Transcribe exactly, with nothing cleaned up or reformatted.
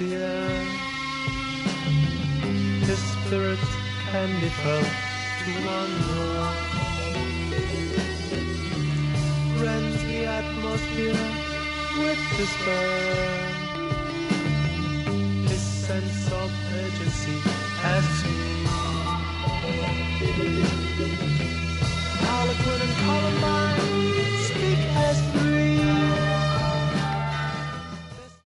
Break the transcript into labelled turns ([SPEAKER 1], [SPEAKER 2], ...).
[SPEAKER 1] the air. His spirit can be felt to wander, rends the atmosphere with despair.